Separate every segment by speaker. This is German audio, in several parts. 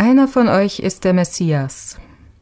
Speaker 1: Einer von euch ist der Messias.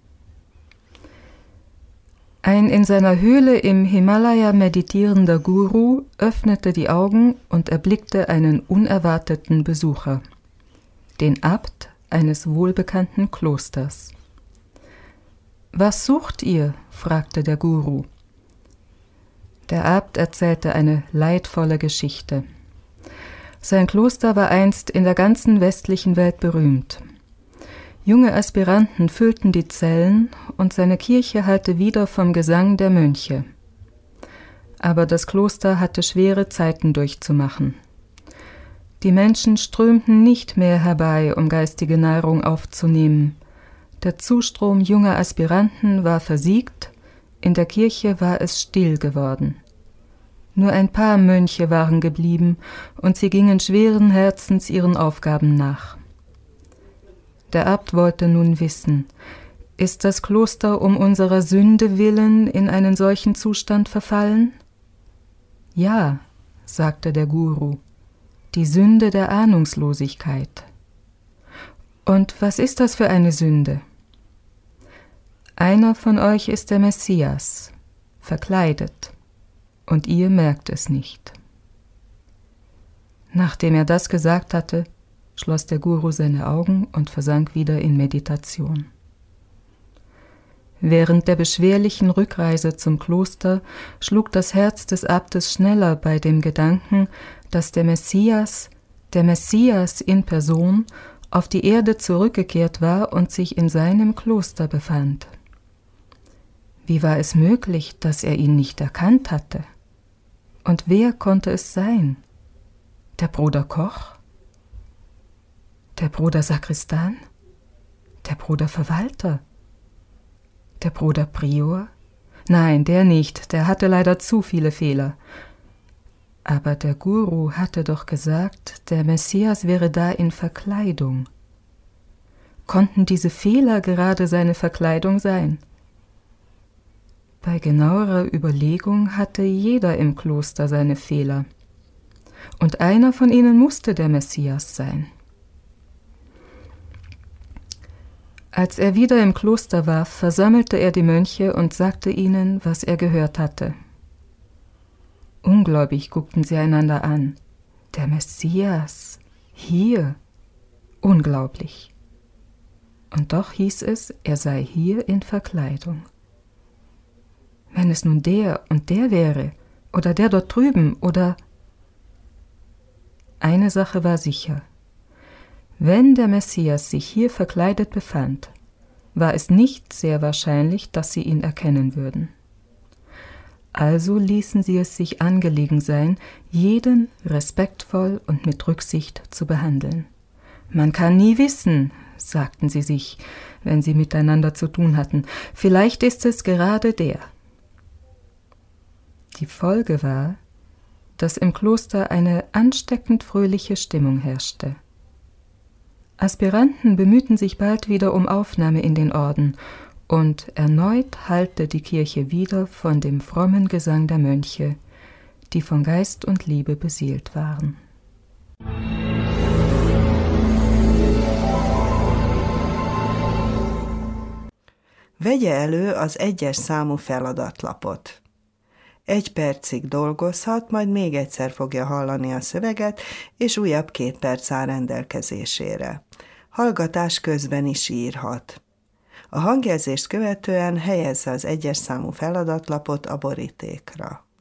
Speaker 1: Ein in seiner Höhle im Himalaya meditierender Guru öffnete die Augen und erblickte einen unerwarteten Besucher, den Abt eines wohlbekannten Klosters. »Was sucht ihr?« fragte der Guru. Der Abt erzählte eine leidvolle Geschichte. Sein Kloster war einst in der ganzen westlichen Welt berühmt. Junge Aspiranten füllten die Zellen und seine Kirche hallte wieder vom Gesang der Mönche. Aber das Kloster hatte schwere Zeiten durchzumachen. Die Menschen strömten nicht mehr herbei, um geistige Nahrung aufzunehmen. Der Zustrom junger Aspiranten war versiegt, in der Kirche war es still geworden. Nur ein paar Mönche waren geblieben und sie gingen schweren Herzens ihren Aufgaben nach. Der Abt wollte nun wissen, ist das Kloster um unserer Sünde willen in einen solchen Zustand verfallen? Ja, sagte der Guru, die Sünde der Ahnungslosigkeit. Und was ist das für eine Sünde? Einer von euch ist der Messias, verkleidet, und ihr merkt es nicht. Nachdem er das gesagt hatte, schloss der Guru seine Augen und versank wieder in Meditation. Während der beschwerlichen Rückreise zum Kloster schlug das Herz des Abtes schneller bei dem Gedanken, dass der Messias in Person, auf die Erde zurückgekehrt war und sich in seinem Kloster befand. Wie war es möglich, dass er ihn nicht erkannt hatte? Und wer konnte es sein? Der Bruder Koch? Der Bruder Sakristan? Der Bruder Verwalter? Der Bruder Prior? Nein, der nicht, der hatte leider zu viele Fehler. Aber der Guru hatte doch gesagt, der Messias wäre da in Verkleidung. Konnten diese Fehler gerade seine Verkleidung sein? Bei genauerer Überlegung hatte jeder im Kloster seine Fehler. Und einer von ihnen musste der Messias sein. Als er wieder im Kloster war, versammelte er die Mönche und sagte ihnen, was er gehört hatte. Ungläubig guckten sie einander an. Der Messias, hier, unglaublich. Und doch hieß es, er sei hier in Verkleidung. Wenn es nun der und der wäre, oder der dort drüben, oder... Eine Sache war sicher. Wenn der Messias sich hier verkleidet befand, war es nicht sehr wahrscheinlich, dass sie ihn erkennen würden. Also ließen sie es sich angelegen sein, jeden respektvoll und mit Rücksicht zu behandeln. Man kann nie wissen, sagten sie sich, wenn sie miteinander zu tun hatten, vielleicht ist es gerade der. Die Folge war, dass im Kloster eine ansteckend fröhliche Stimmung herrschte. Aspiranten bemühten sich bald wieder um Aufnahme in den Orden, und erneut hallte die Kirche wieder von dem frommen Gesang der Mönche, die von Geist und Liebe beseelt waren.
Speaker 2: Vegye elő az 1-es számú feladatlapot. 1 percig dolgozhat, majd még egyszer fogja hallani a szöveget, és újabb 2 perc áll rendelkezésére. Hallgatás közben is írhat. A hangjelzést követően helyezze az 1-es számú feladatlapot a borítékra.